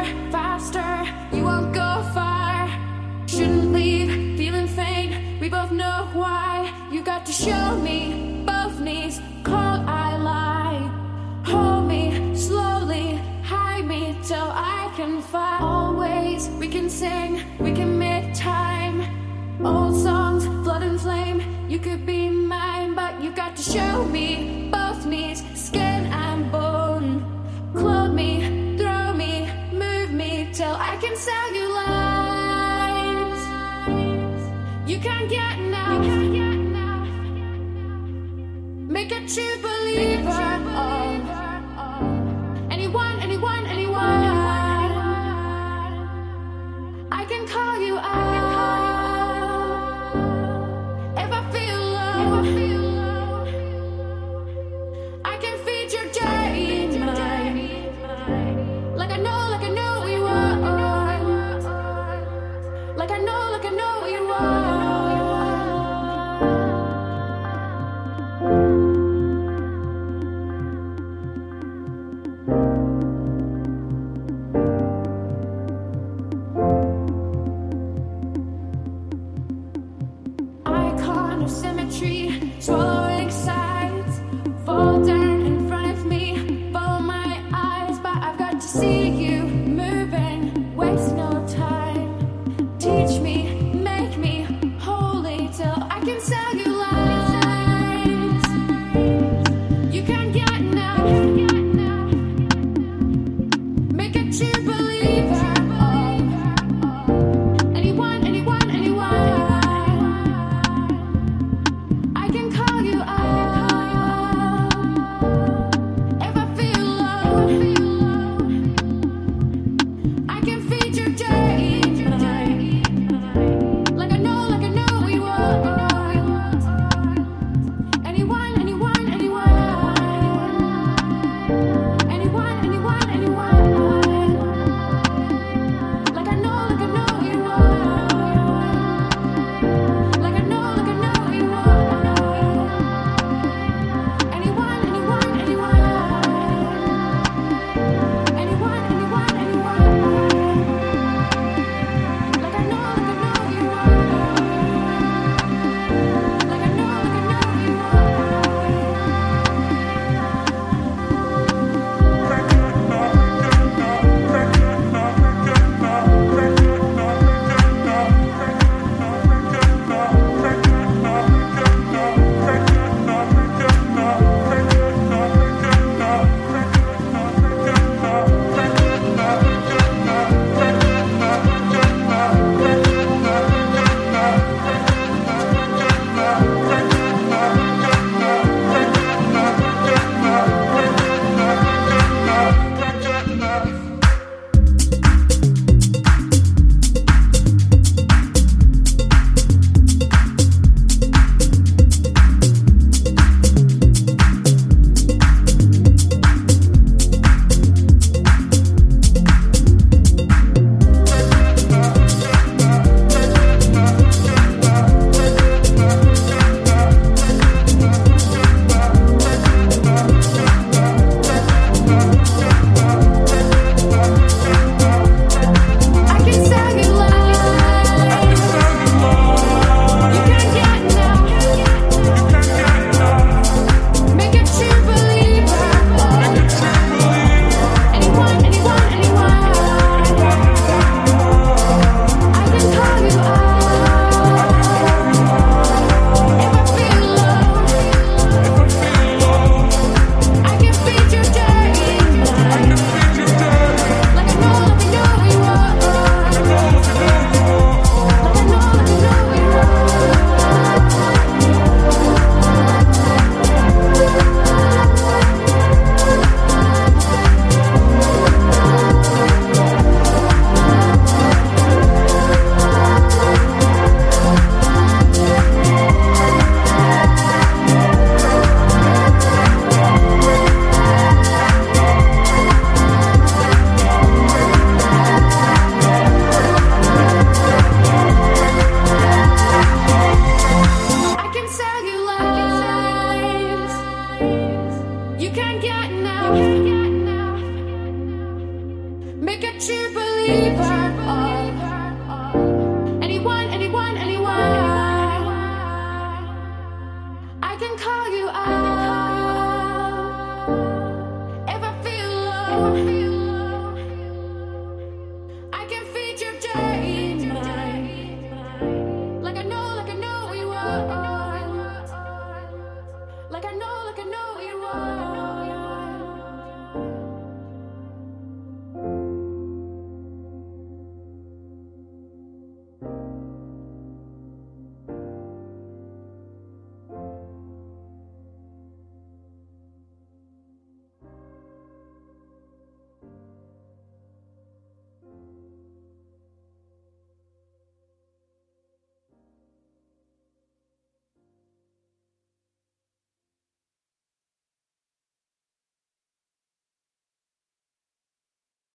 faster, you won't go far. Shouldn't leave, feeling faint, we both know why. You got to show me both knees, call I lie. Hold me slowly, hide me till I can fly. Always we can sing, we can make time. Old songs, blood and flame, you could be mine. But you got to show me both knees, skin and bone. Clothe me, throw me, move me till I can sell you lines. You can't get enough. Make a true believer of anyone, anyone, anyone. I can call you out if I feel low. I can feed your dirty mind like I know we were. Like I know we were. Icon of symmetry, swallowing sides, fall down in front of me, follow my eyes, but I've got to see you moving, waste no time. Teach me, make me holy till I can sell you lines. You can't get enough. Make a true believer of anyone, anyone, anyone. I can call you out if I feel low. I can feed your dirty mind like I know we were. Anyone, anyone, anyone. Anyone, anyone, anyone. Like I know we were. Like I know we were. Anyone, anyone, anyone. believer.